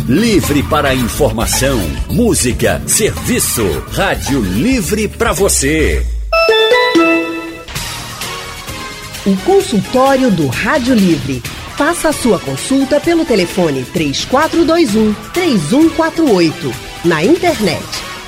Livre para informação, música, serviço. Rádio Livre para você. O consultório do Rádio Livre. Faça a sua consulta pelo telefone 3421-3148. Na internet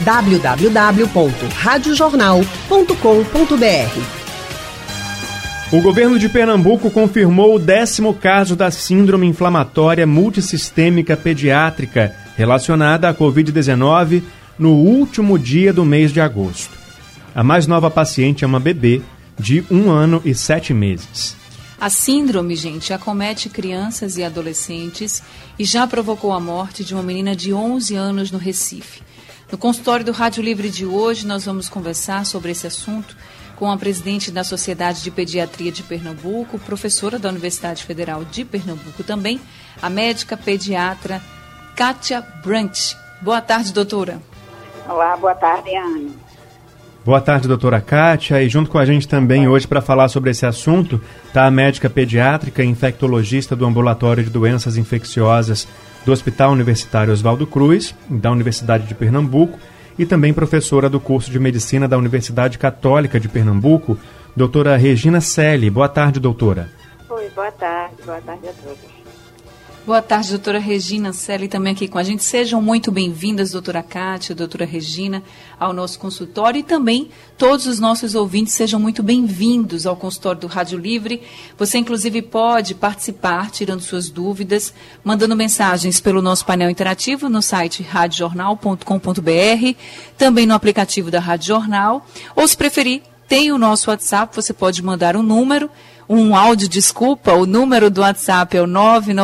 www.radiojornal.com.br. O governo de Pernambuco confirmou o 10º caso da síndrome inflamatória multissistêmica pediátrica relacionada à Covid-19 no último dia do mês de agosto. A mais nova paciente é uma bebê de 1 ano e 7 meses. A síndrome, gente, acomete crianças e adolescentes e já provocou a morte de uma menina de 11 anos no Recife. No consultório do Rádio Livre de hoje, nós vamos conversar sobre esse assunto com a presidente da Sociedade de Pediatria de Pernambuco, professora da Universidade Federal de Pernambuco também, a médica pediatra Kátia Brant. Boa tarde, doutora. Olá, boa tarde, Ana. Boa tarde, doutora Kátia. E junto com a gente também hoje para falar sobre esse assunto está a médica pediátrica e infectologista do Ambulatório de Doenças Infecciosas do Hospital Universitário Oswaldo Cruz, da Universidade de Pernambuco, e também professora do curso de Medicina da Universidade Católica de Pernambuco, doutora Regina Selle. Boa tarde, doutora. Oi, boa tarde a todos. Boa tarde, doutora Regina Selle, também aqui com a gente. Sejam muito bem-vindas, doutora Kátia, doutora Regina, ao nosso consultório, e também todos os nossos ouvintes sejam muito bem-vindos ao consultório do Rádio Livre. Você, inclusive, pode participar, tirando suas dúvidas, mandando mensagens pelo nosso painel interativo no site radiojornal.com.br, também no aplicativo da Rádio Jornal, ou, se preferir, tem o nosso WhatsApp, você pode mandar um áudio, o número do WhatsApp é o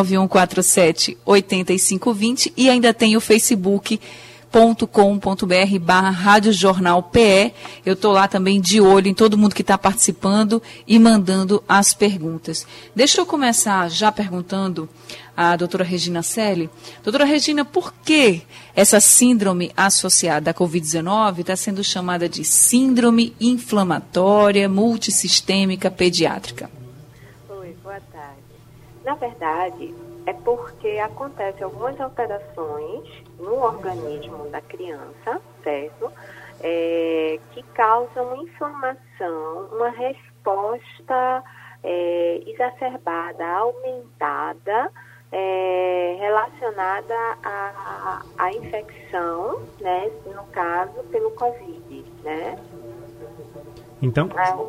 99147-8520 e ainda tem o facebook.com.br/radiojornalpe. Eu estou lá também de olho em todo mundo que está participando e mandando as perguntas. Deixa eu começar já perguntando à doutora Regina Selle. Doutora Regina, por que essa síndrome associada à Covid-19 está sendo chamada de síndrome inflamatória multissistêmica pediátrica? Oi, boa tarde. Na verdade, é porque acontecem algumas alterações no organismo da criança, certo? Que causam inflamação, uma resposta exacerbada, aumentada, relacionada à infecção, né, no caso, pelo Covid, né? Então?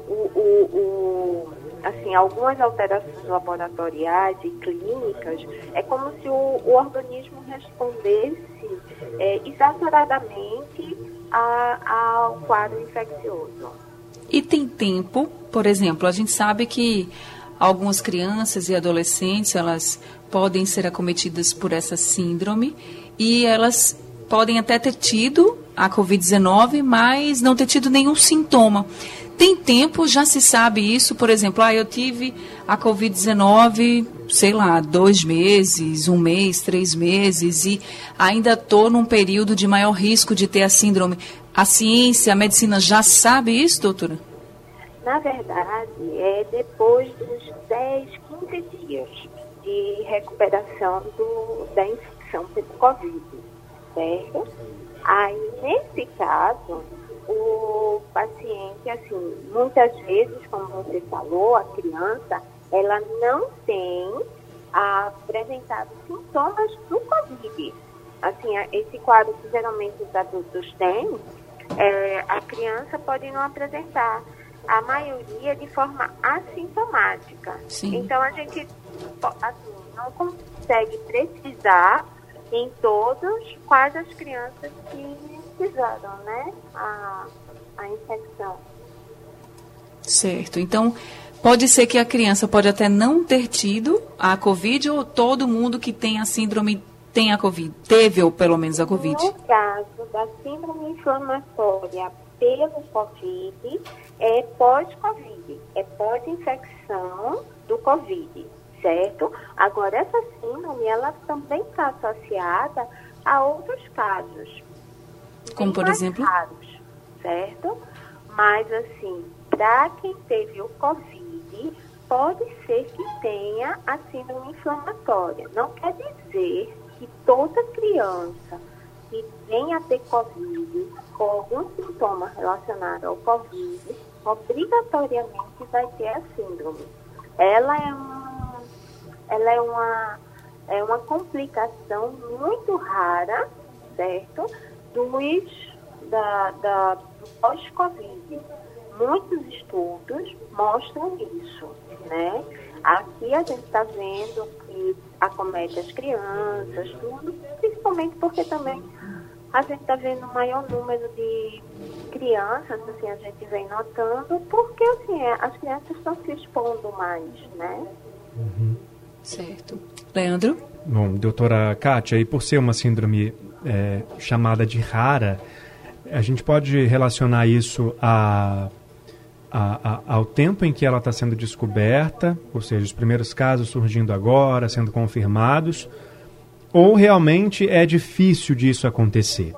Assim, algumas alterações laboratoriais e clínicas, é como se o organismo respondesse exageradamente ao quadro infeccioso. E tem tempo, por exemplo, a gente sabe que algumas crianças e adolescentes, elas podem ser acometidas por essa síndrome e elas podem até ter tido a Covid-19, mas não ter tido nenhum sintoma. Tem tempo, já se sabe isso, por exemplo, eu tive a Covid-19, 2 meses, 1 mês, 3 meses, e ainda estou num período de maior risco de ter a síndrome. A ciência, a medicina já sabe isso, doutora? Na verdade, é depois dos 10, 15 dias de recuperação da infecção pelo Covid, certo? Aí, nesse caso, o paciente, assim, muitas vezes, como você falou, a criança, ela não tem apresentado sintomas do Covid. Assim, esse quadro que geralmente os adultos têm, a criança pode não apresentar. A maioria de forma assintomática. Sim. Então, a gente assim, não consegue precisar em todos quais as crianças que fizeram, né, a infecção. Certo. Então, pode ser que a criança pode até não ter tido a Covid, ou todo mundo que tem a síndrome tem a Covid, teve ou pelo menos a Covid? No caso da síndrome inflamatória pelo Covid, é pós-Covid, é pós-infecção do Covid, certo? Agora, essa síndrome, ela também está associada a outros casos. Como, por exemplo? Raros, certo? Mas, assim, para quem teve o Covid, pode ser que tenha a síndrome inflamatória. Não quer dizer que toda criança que venha a ter Covid, com algum sintoma relacionado ao Covid, obrigatoriamente vai ter a síndrome. Ela é uma complicação muito rara, certo? Do pós-Covid. Muitos estudos mostram isso, né? Aqui a gente está vendo que acomete as crianças, tudo, principalmente porque também a gente está vendo um maior número de crianças, assim, a gente vem notando, porque assim, as crianças estão se expondo mais, né? Uhum. Certo. Leandro? Bom, doutora Kátia, e por ser uma síndrome chamada de rara, a gente pode relacionar isso ao tempo em que ela está sendo descoberta, ou seja, os primeiros casos surgindo agora, sendo confirmados, ou realmente é difícil disso acontecer?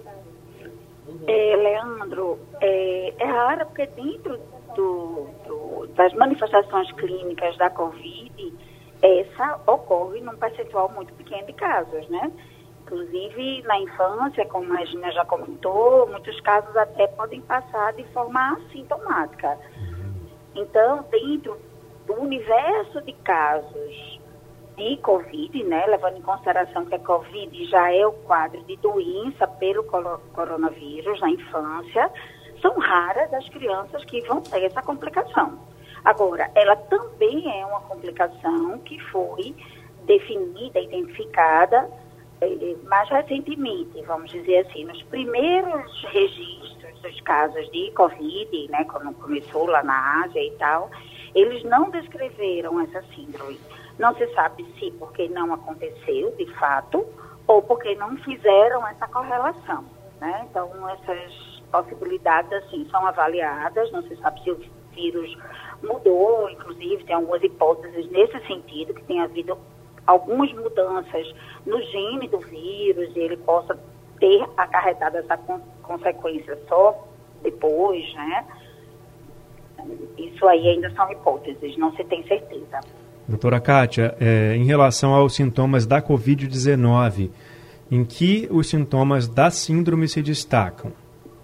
Leandro, é raro porque dentro das manifestações clínicas da Covid, essa ocorre num percentual muito pequeno de casos, né? Inclusive, na infância, como a Regina já comentou, muitos casos até podem passar de forma assintomática. Então, dentro do universo de casos de Covid, né, levando em consideração que a Covid já é o quadro de doença pelo coronavírus na infância, são raras as crianças que vão ter essa complicação. Agora, ela também é uma complicação que foi definida, identificada mais recentemente, vamos dizer assim, nos primeiros registros dos casos de Covid, né, quando começou lá na Ásia e tal, eles não descreveram essa síndrome. Não se sabe se porque não aconteceu, de fato, ou porque não fizeram essa correlação, né? Então, essas possibilidades, assim, são avaliadas, não se sabe se o vírus mudou, inclusive tem algumas hipóteses nesse sentido, que tem havido algumas mudanças no gene do vírus e ele possa ter acarretado essa consequência só depois, né? Isso aí ainda são hipóteses, não se tem certeza. Doutora Kátia, em relação aos sintomas da Covid-19, em que os sintomas da síndrome se destacam?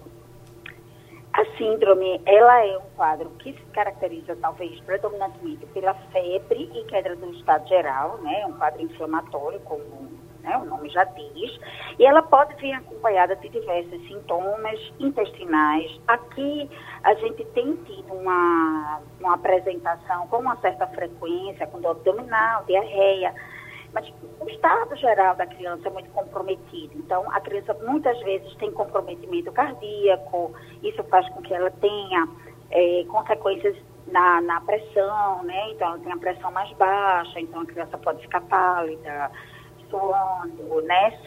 A síndrome, ela é um quadro que se caracteriza, talvez, predominantemente pela febre e queda do estado geral, né? É um quadro inflamatório, como, né, o nome já diz, e ela pode vir acompanhada de diversos sintomas intestinais. Aqui, a gente tem tido uma apresentação com uma certa frequência, com dor abdominal, diarreia, mas o estado geral da criança é muito comprometido. Então, a criança muitas vezes tem comprometimento cardíaco, isso faz com que ela tenha consequências na pressão, né? Então, ela tem a pressão mais baixa, então a criança pode ficar pálida, suando, né?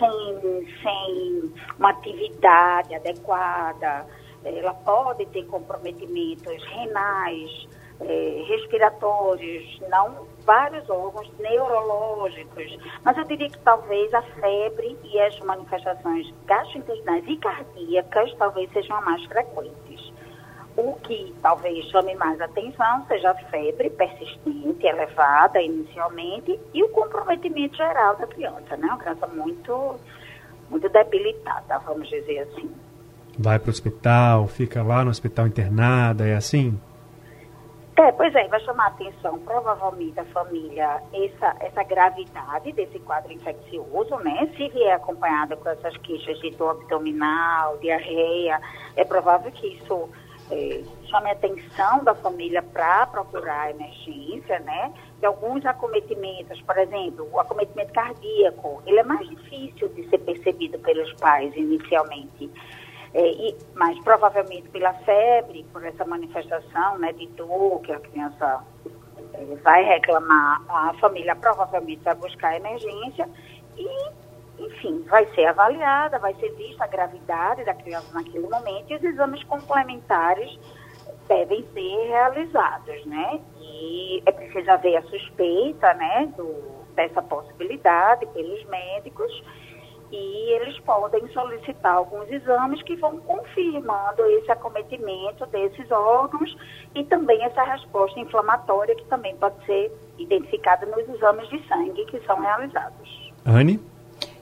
Sem uma atividade adequada. Ela pode ter comprometimentos renais, respiratórios, não vários órgãos neurológicos, mas eu diria que talvez a febre e as manifestações gastrointestinais e cardíacas talvez sejam as mais frequentes. O que talvez chame mais atenção seja a febre persistente, elevada inicialmente, e o comprometimento geral da criança, né? Uma criança muito, muito debilitada, vamos dizer assim. Vai para o hospital, fica lá no hospital internada, é assim? Pois é, vai chamar a atenção provavelmente a família essa gravidade desse quadro infeccioso, né? Se vier acompanhada com essas queixas de dor abdominal, diarreia, é provável que isso chame a atenção da família para procurar a emergência, né? E alguns acometimentos, por exemplo, o acometimento cardíaco, ele é mais difícil de ser percebido pelos pais inicialmente. Mas provavelmente pela febre, por essa manifestação, né, de dor que a criança vai reclamar, a família provavelmente vai buscar a emergência e, enfim, vai ser avaliada, vai ser vista a gravidade da criança naquele momento e os exames complementares devem ser realizados, né? E é preciso haver a suspeita, né, dessa possibilidade pelos médicos. E eles podem solicitar alguns exames que vão confirmando esse acometimento desses órgãos e também essa resposta inflamatória que também pode ser identificada nos exames de sangue que são realizados. Anne?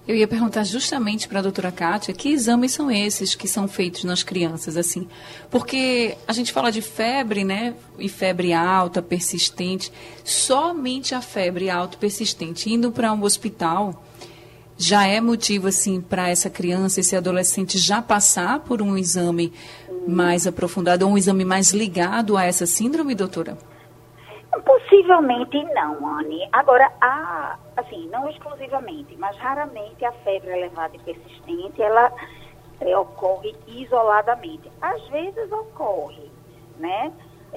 Eu ia perguntar justamente para a doutora Kátia que exames são esses que são feitos nas crianças, assim. Porque a gente fala de febre, né? E febre alta, persistente. Somente a febre alta, persistente, indo para um hospital, já é motivo, assim, para essa criança, esse adolescente já passar por um exame mais aprofundado, ou um exame mais ligado a essa síndrome, doutora? Possivelmente não, Anne. Agora, assim, não exclusivamente, mas raramente a febre elevada e persistente, ela ocorre isoladamente. Às vezes ocorre, né?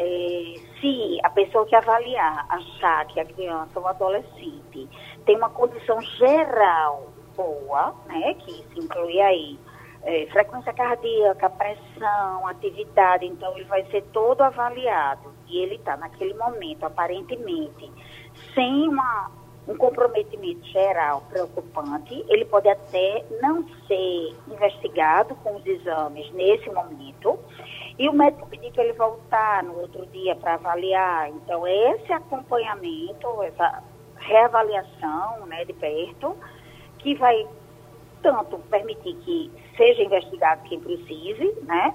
Se a pessoa que avaliar achar que a criança ou adolescente tem uma condição geral boa, né? Que se inclui aí frequência cardíaca, pressão, atividade, então ele vai ser todo avaliado e ele está naquele momento, aparentemente, sem um comprometimento geral preocupante, ele pode até não ser investigado com os exames nesse momento e o médico pedir para ele voltar no outro dia para avaliar. Então, esse acompanhamento, essa reavaliação, né, de perto, que vai tanto permitir que seja investigado quem precise, né?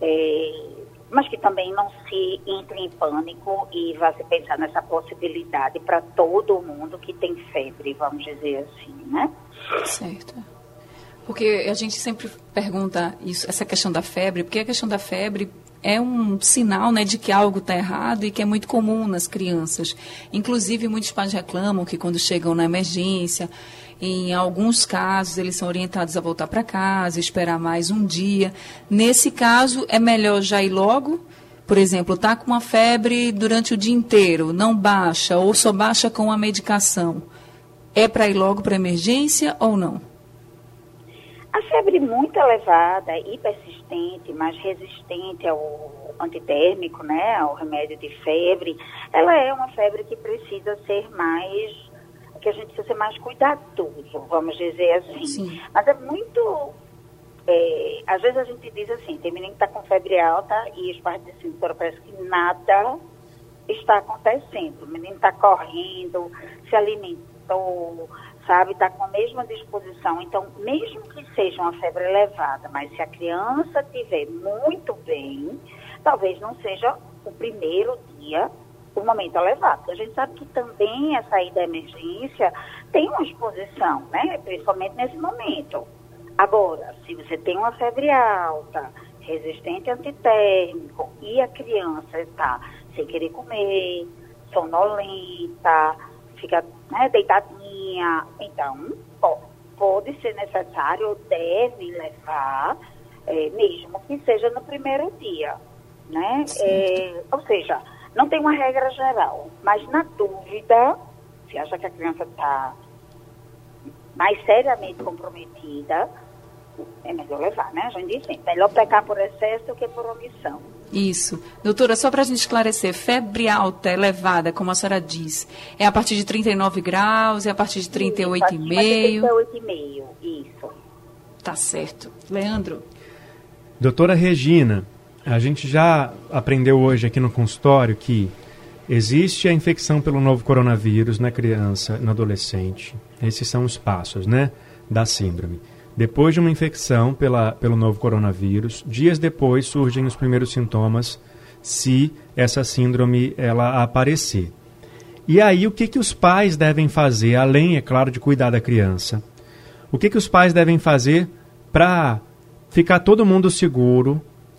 Mas que também não se entre em pânico e vá se pensar nessa possibilidade para todo mundo que tem febre, vamos dizer assim, né? Certo. Porque a gente sempre pergunta isso, essa questão da febre, porque a questão da febre é um sinal, né, de que algo está errado e que é muito comum nas crianças. Inclusive, muitos pais reclamam que quando chegam na emergência, em alguns casos, eles são orientados a voltar para casa, esperar mais um dia. Nesse caso, é melhor já ir logo? Por exemplo, está com uma febre durante o dia inteiro, não baixa ou só baixa com a medicação. É para ir logo para a emergência ou não? A febre muito elevada e persistente, mas resistente ao antitérmico, né, ao remédio de febre, ela é uma febre que precisa ser que a gente precisa ser mais cuidadoso, vamos dizer assim. Sim. Mas é muito... às vezes a gente diz assim, tem menino que está com febre alta e os pais dizem assim, doutora, parece que nada está acontecendo. O menino está correndo, se alimentou, sabe, está com a mesma disposição. Então, mesmo que seja uma febre elevada, mas se a criança estiver muito bem, talvez não seja o primeiro dia o momento elevado. A gente sabe que também a saída da emergência tem uma exposição, né? Principalmente nesse momento. Agora, se você tem uma febre alta, resistente a antitérmico e a criança está sem querer comer, sonolenta, fica, né, deitadinha, então pode ser necessário ou deve levar, mesmo que seja no primeiro dia, né? Ou seja, não tem uma regra geral, mas na dúvida, se acha que a criança está mais seriamente comprometida, é melhor levar, né? A gente diz sempre, melhor pecar por excesso do que por omissão. Isso. Doutora, só para a gente esclarecer, febre alta elevada, como a senhora diz, é a partir de 39 graus, é a partir de 38,5? 38,5, isso. Tá certo. Leandro? Doutora Regina, a gente já aprendeu hoje aqui no consultório que existe a infecção pelo novo coronavírus na criança, no adolescente. Esses são os passos, né, da síndrome. Depois de uma infecção pelo novo coronavírus, dias depois surgem os primeiros sintomas, se essa síndrome ela aparecer. E aí, o que os pais devem fazer, além, é claro, de cuidar da criança? O que os pais devem fazer para ficar todo mundo seguro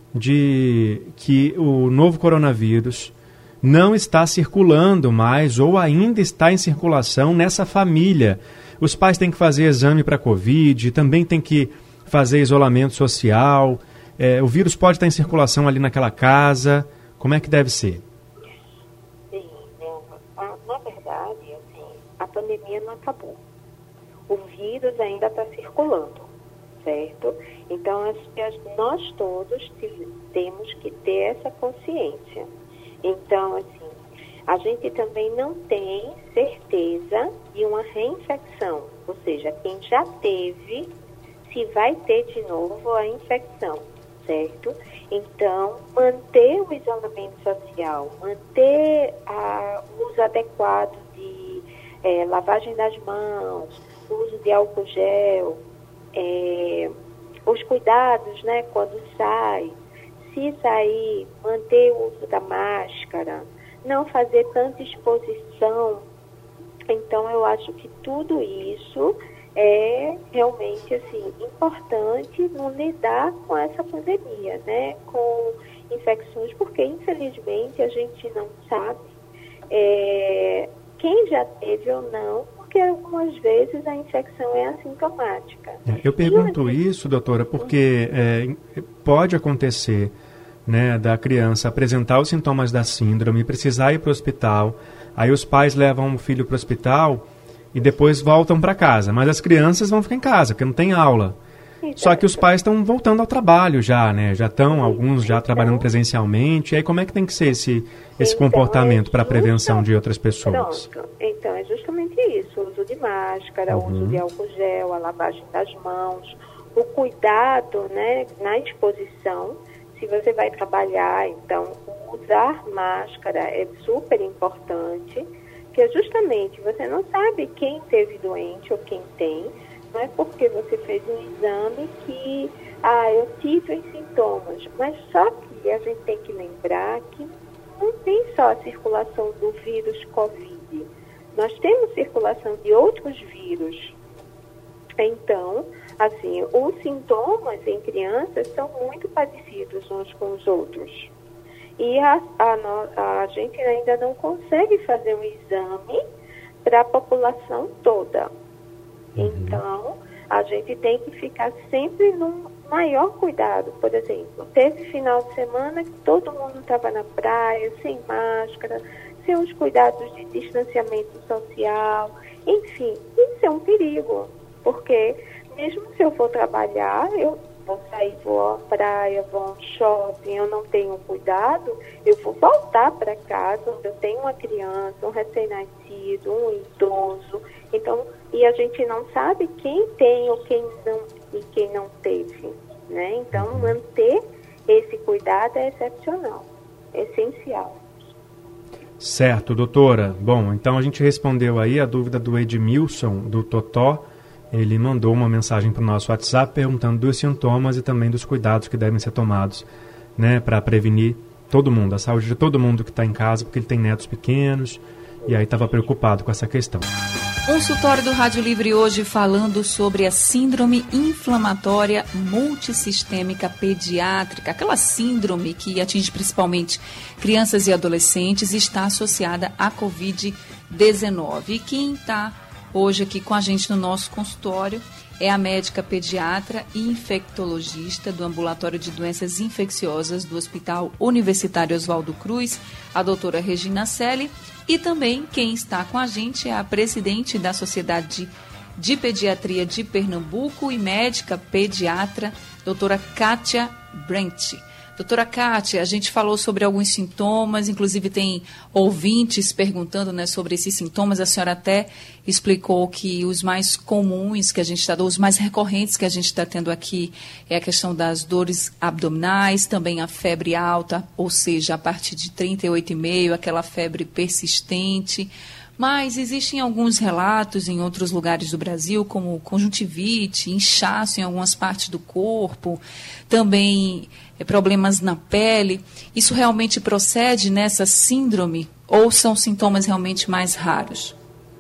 de que o novo coronavírus não está circulando mais ou ainda está em circulação nessa família? Os pais têm que fazer exame para Covid, também tem que fazer isolamento social. O vírus pode estar em circulação ali naquela casa. Como é que deve ser? Sim, na verdade, assim, a pandemia não acabou. O vírus ainda está circulando, certo? Então, nós todos temos que ter essa consciência. Então, assim, a gente também não tem certeza de uma reinfecção, ou seja, quem já teve, se vai ter de novo a infecção, certo? Então, manter o isolamento social, manter o uso adequado de lavagem das mãos, uso de álcool gel, os cuidados, né, quando sai, se sair, manter o uso da máscara, não fazer tanta exposição. Então, eu acho que tudo isso é realmente assim, importante no lidar com essa pandemia, né, com infecções, porque infelizmente a gente não sabe quem já teve ou não, porque algumas vezes a infecção é assintomática. Eu pergunto isso, doutora, porque pode acontecer, né, da criança apresentar os sintomas da síndrome, precisar ir para o hospital, aí os pais levam o filho para o hospital e depois voltam para casa, mas as crianças vão ficar em casa, porque não tem aula. Exato. Só que os pais estão voltando ao trabalho já, né? Já estão, alguns já trabalhando presencialmente. E aí como é que tem que ser esse comportamento para a prevenção de outras pessoas? Pronto. Então, é justamente isso. O uso de máscara, o uso de álcool gel, a lavagem das mãos, o cuidado, né, na exposição. Se você vai trabalhar, então, usar máscara é super importante, porque justamente você não sabe quem teve doente ou quem tem. Não é porque você fez um exame que, eu tive os sintomas. Mas só que a gente tem que lembrar que não tem só a circulação do vírus Covid. Nós temos circulação de outros vírus. Então, assim, os sintomas em crianças são muito parecidos uns com os outros. E a gente ainda não consegue fazer um exame para a população toda. Então, a gente tem que ficar sempre no maior cuidado. Por exemplo, teve final de semana que todo mundo estava na praia, sem máscara, sem os cuidados de distanciamento social. Enfim, isso é um perigo, porque mesmo se eu for trabalhar, eu vou sair, vou à praia, vou ao shopping, eu não tenho cuidado, eu vou voltar para casa onde eu tenho uma criança, um recém-nascido, um idoso. Então, e a gente não sabe quem tem ou quem não, e quem não teve, né? Então, manter esse cuidado é excepcional, é essencial. Certo, doutora. Bom, então a gente respondeu aí a dúvida do Edmilson, do Totó. Ele mandou uma mensagem para o nosso WhatsApp perguntando dos sintomas e também dos cuidados que devem ser tomados, né, para prevenir todo mundo, a saúde de todo mundo que está em casa, porque ele tem netos pequenos e aí estava preocupado com essa questão. Consultório do Rádio Livre hoje falando sobre a síndrome inflamatória multissistêmica pediátrica, aquela síndrome que atinge principalmente crianças e adolescentes e está associada à Covid-19. E quem está hoje aqui com a gente no nosso consultório é a médica pediatra e infectologista do Ambulatório de Doenças Infecciosas do Hospital Universitário Oswaldo Cruz, a doutora Regina Selle, e também quem está com a gente é a presidente da Sociedade de Pediatria de Pernambuco e médica pediatra, doutora Kátia Brent. Doutora Kátia, a gente falou sobre alguns sintomas, inclusive tem ouvintes perguntando, né, sobre esses sintomas. A senhora até explicou que os mais comuns que a gente está, os mais recorrentes que a gente está tendo aqui é a questão das dores abdominais, também a febre alta, ou seja, a partir de 38,5, aquela febre persistente. Mas existem alguns relatos em outros lugares do Brasil, como conjuntivite, inchaço em algumas partes do corpo, também problemas na pele. Isso realmente procede nessa síndrome ou são sintomas realmente mais raros?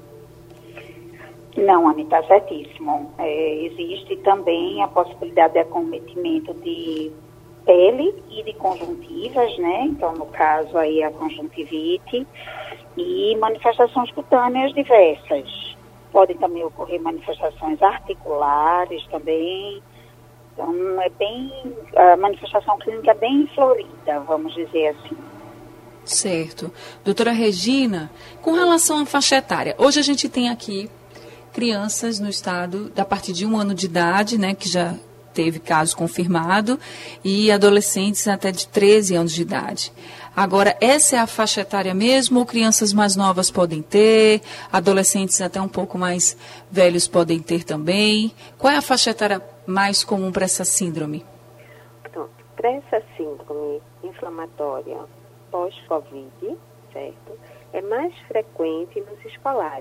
Não, Anny, está certíssimo. Existe também a possibilidade de acometimento de pele e de conjuntivas, né? Então, no caso aí a conjuntivite e manifestações cutâneas diversas. Podem também ocorrer manifestações articulares também. Então, a manifestação clínica é bem florida, vamos dizer assim. Certo. Doutora Regina, com relação à faixa etária, hoje a gente tem aqui crianças no estado a partir de 1 ano de idade, né, que já teve caso confirmado, e adolescentes até de 13 anos de idade. Agora, essa é a faixa etária mesmo ou crianças mais novas podem ter, adolescentes até um pouco mais velhos podem ter também? Qual é a faixa etária mais comum para essa síndrome? Pronto, para essa síndrome inflamatória pós-Covid, certo? É mais frequente nos escolares,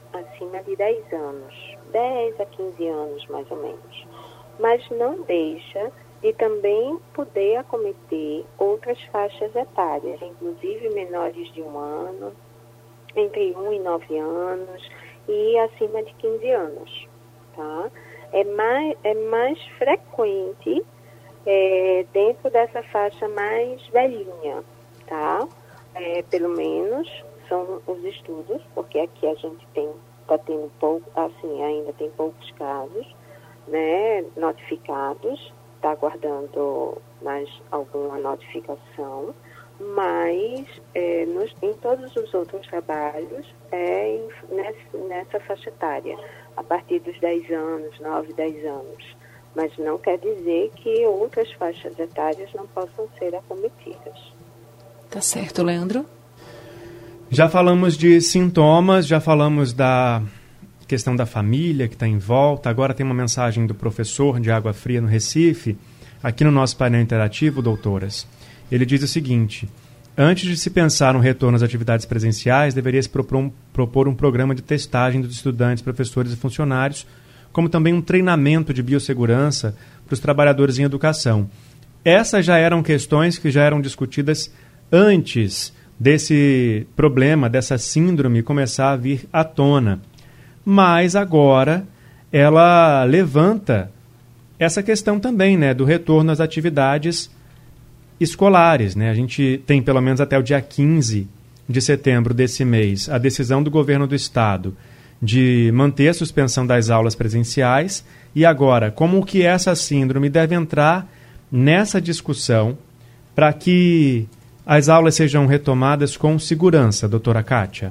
acima de 10 anos, 10 a 15 anos mais ou menos, mas não deixa de também poder acometer outras faixas etárias, inclusive menores de 1 ano, entre 1 e 9 anos e acima de 15 anos, tá? É mais frequente dentro dessa faixa mais velhinha, tá? Pelo menos são os estudos, porque aqui a gente está tendo pouco, assim, ainda tem poucos casos, né, notificados, está aguardando mais alguma notificação, mas em todos os outros trabalhos nessa faixa etária, a partir dos 10 anos, 9, 10 anos. Mas não quer dizer que outras faixas etárias não possam ser acometidas. Tá certo, Leandro? Já falamos de sintomas, já falamos da questão da família que está em volta. Agora tem uma mensagem do professor de Água Fria no Recife, aqui no nosso painel interativo, doutoras. Ele diz o seguinte: antes de se pensar no retorno às atividades presenciais, deveria-se propor um programa de testagem dos estudantes, professores e funcionários, como também um treinamento de biossegurança para os trabalhadores em educação. Essas já eram questões que já eram discutidas antes desse problema, dessa síndrome começar a vir à tona. Mas agora ela levanta essa questão também, né, do retorno às atividades escolares, né? A gente tem pelo menos até o dia 15 de setembro desse mês a decisão do governo do estado de manter a suspensão das aulas presenciais. E agora, como que essa síndrome deve entrar nessa discussão para que as aulas sejam retomadas com segurança, doutora Kátia?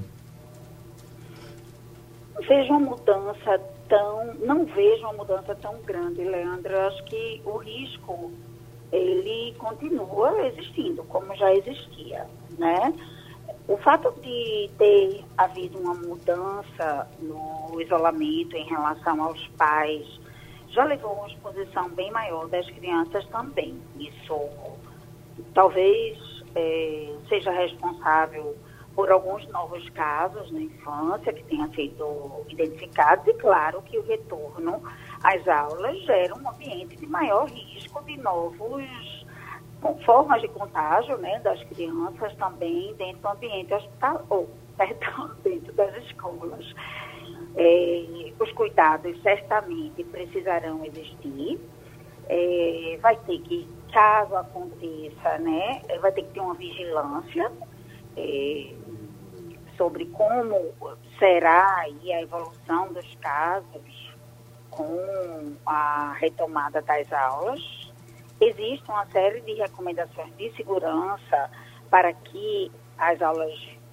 Não vejo uma mudança tão grande, Leandro. Eu acho que o risco, ele continua existindo, como já existia, né? O fato de ter havido uma mudança no isolamento em relação aos pais já levou a uma exposição bem maior das crianças também. Isso talvez seja responsável por alguns novos casos na infância que tenham sido identificados, e claro que o retorno às aulas gera um ambiente de maior risco de novos formas de contágio, né, das crianças também dentro do ambiente hospitalar, dentro das escolas. Os cuidados certamente precisarão existir. Vai ter que, caso aconteça, né, vai ter que ter uma vigilância sobre como será aí a evolução dos casos com a retomada das aulas. Existe uma série de recomendações de segurança para que as aulas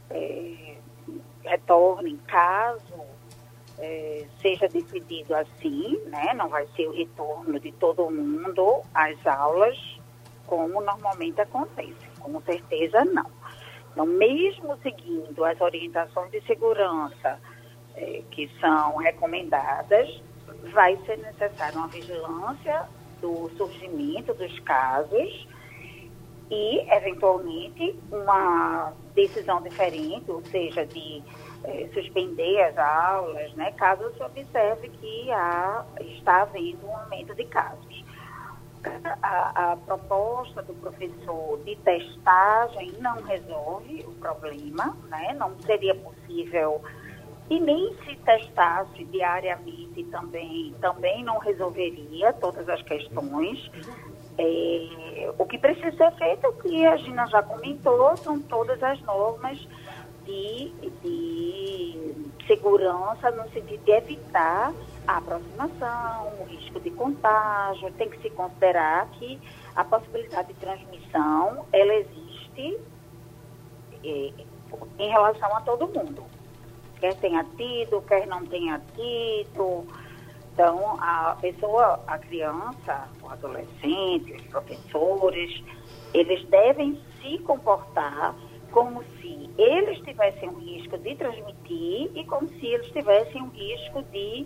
retornem, caso seja decidido assim, né? Não vai ser o retorno de todo mundo às aulas como normalmente acontece, com certeza não. Então, mesmo seguindo as orientações de segurança que são recomendadas, vai ser necessária uma vigilância do surgimento dos casos e, eventualmente, uma decisão diferente, ou seja, de suspender as aulas, né, caso se observe que está havendo um aumento de casos. A proposta do professor de testagem não resolve o problema, né? Não seria possível, e nem se testasse diariamente também não resolveria todas as questões. O que precisa ser feito, o que a Gina já comentou, são todas as normas de segurança no sentido de evitar a aproximação, o risco de contágio. Tem que se considerar que a possibilidade de transmissão, ela existe em relação a todo mundo. Quer tenha tido, quer não tenha tido. Então, a criança, o adolescente, os professores, eles devem se comportar como se eles tivessem um risco de transmitir e como se eles tivessem um risco de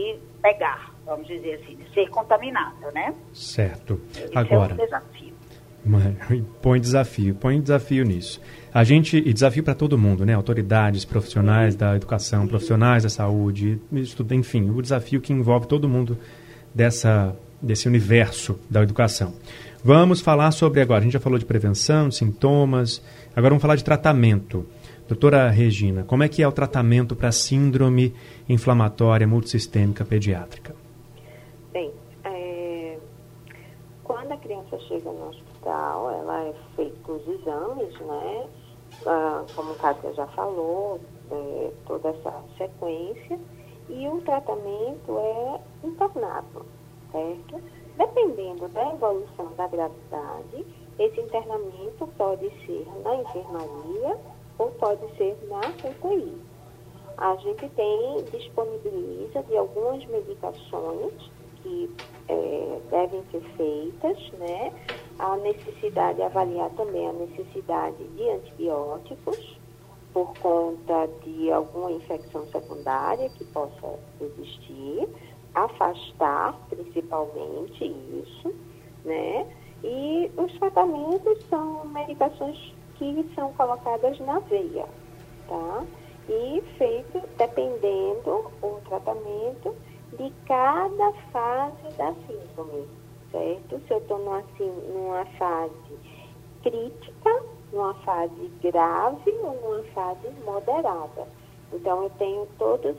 pegar, vamos dizer assim, de ser contaminado, né? Certo. Esse agora, é um desafio. Põe desafio nisso. E desafio para todo mundo, né? Autoridades, profissionais da educação, profissionais da saúde, isso tudo, enfim, o desafio que envolve todo mundo desse universo da educação. Vamos falar sobre agora, a gente já falou de prevenção, de sintomas, agora vamos falar de tratamento. Doutora Regina, como é que é o tratamento para síndrome inflamatória multissistêmica pediátrica? Bem, quando a criança chega no hospital, ela é feita os exames, né? Como a Kátia já falou, toda essa sequência, e o tratamento é internado, certo? Dependendo da evolução da gravidade, esse internamento pode ser na enfermaria ou pode ser na UTI. A gente disponibiliza de algumas medicações que devem ser feitas, né? A necessidade, avaliar também a necessidade de antibióticos por conta de alguma infecção secundária que possa existir, afastar principalmente isso, né? E os tratamentos são medicações que são colocadas na veia, tá? E feito dependendo o tratamento de cada fase da síndrome, certo? Se eu estou numa fase crítica, numa fase grave ou numa fase moderada. Então, eu tenho todas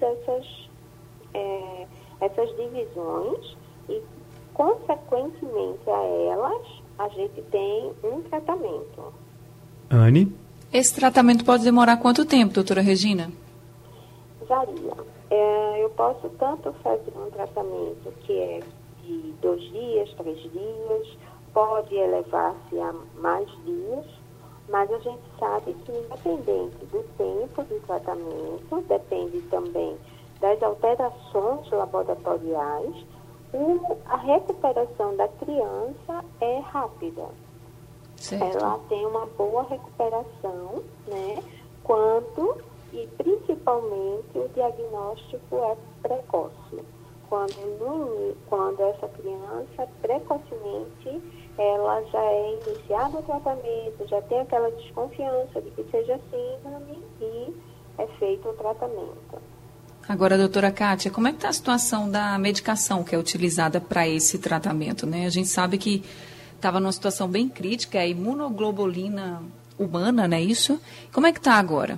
essas divisões e, consequentemente a elas, a gente tem um tratamento. Anne? Esse tratamento pode demorar quanto tempo, doutora Regina? Varia. Eu posso tanto fazer um tratamento que é de 2 dias, 3 dias, pode elevar-se a mais dias, mas a gente sabe que, independente do tempo do tratamento, depende também das alterações laboratoriais, a recuperação da criança é rápida. Certo. Ela tem uma boa recuperação, né? E principalmente o diagnóstico é precoce. Quando essa criança, precocemente, ela já é iniciada o tratamento, já tem aquela desconfiança de que seja síndrome e é feito o tratamento. Agora, doutora Kátia, como é que está a situação da medicação que é utilizada para esse tratamento, né? A gente sabe que estava numa situação bem crítica, a imunoglobulina humana, não é isso? Como é que está agora?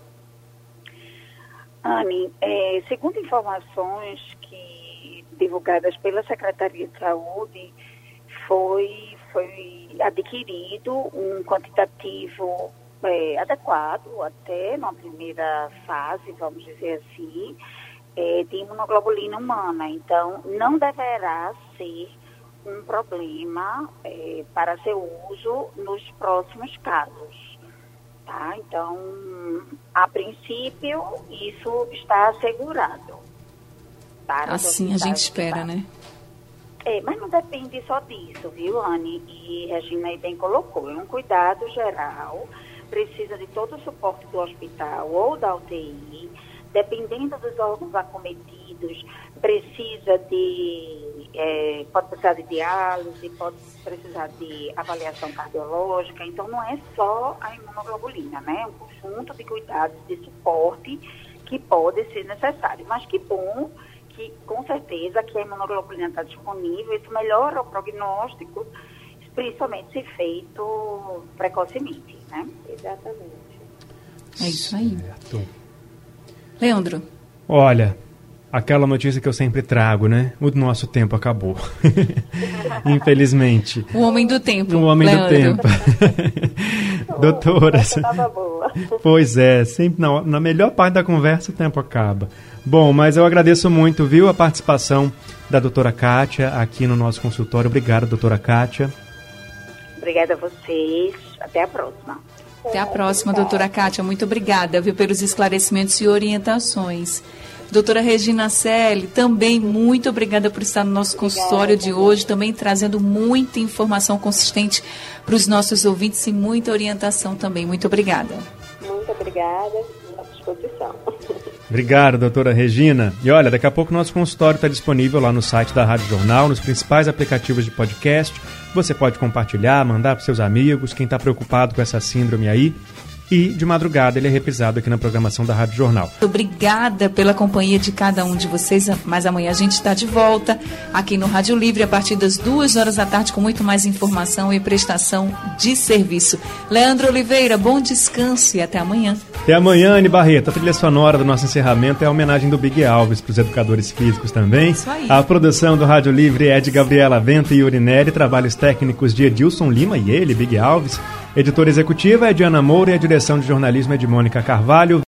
Anne, segundo informações divulgadas pela Secretaria de Saúde, foi adquirido um quantitativo adequado, até na primeira fase, vamos dizer assim, de imunoglobulina humana. Então, não deverá ser um problema para seu uso nos próximos casos. Tá? Então, a princípio, isso está assegurado. Assim a gente espera, né? Mas não depende só disso, viu, Anne? E Regina aí bem colocou. É um cuidado geral, precisa de todo o suporte do hospital ou da UTI, dependendo dos órgãos acometidos, pode precisar de diálise, pode precisar de avaliação cardiológica. Então, não é só a imunoglobulina, né? É um conjunto de cuidados, de suporte que pode ser necessário. Mas que bom que, com certeza, que a imunoglobulina está disponível. Isso melhora o prognóstico, principalmente se feito precocemente, né? Exatamente. É isso aí. Certo. Leandro. Olha, aquela notícia que eu sempre trago, né? O nosso tempo acabou. Infelizmente. O homem do tempo. O homem Leandro. do tempo. Doutora. Estava boa. Pois é, sempre na melhor parte da conversa o tempo acaba. Bom, mas eu agradeço muito, viu, a participação da doutora Kátia aqui no nosso consultório. Obrigado, doutora Kátia. Obrigada a vocês. Até a próxima. Até a próxima, doutora Kátia. Muito obrigada, viu, pelos esclarecimentos e orientações. Doutora Regina Selle, também muito obrigada por estar no nosso consultório de hoje, também trazendo muita informação consistente para os nossos ouvintes e muita orientação também. Muito obrigada. Muito obrigada, à disposição. Obrigado, doutora Regina. E olha, daqui a pouco o nosso consultório está disponível lá no site da Rádio Jornal, nos principais aplicativos de podcast. Você pode compartilhar, mandar para seus amigos, quem está preocupado com essa síndrome aí. E, de madrugada, ele é reprisado aqui na programação da Rádio Jornal. Obrigada pela companhia de cada um de vocês, mas amanhã a gente está de volta aqui no Rádio Livre a partir das 2h da tarde com muito mais informação e prestação de serviço. Leandro Oliveira, bom descanso e até amanhã. Até amanhã, Anne Barreto. A trilha sonora do nosso encerramento é a homenagem do Big Alves para os educadores físicos também. Isso aí. A produção do Rádio Livre é de Gabriela Vento e Urinelli, trabalhos técnicos de Edilson Lima e ele, Big Alves. Editora executiva é de Ana Moura e a direção de jornalismo é de Mônica Carvalho.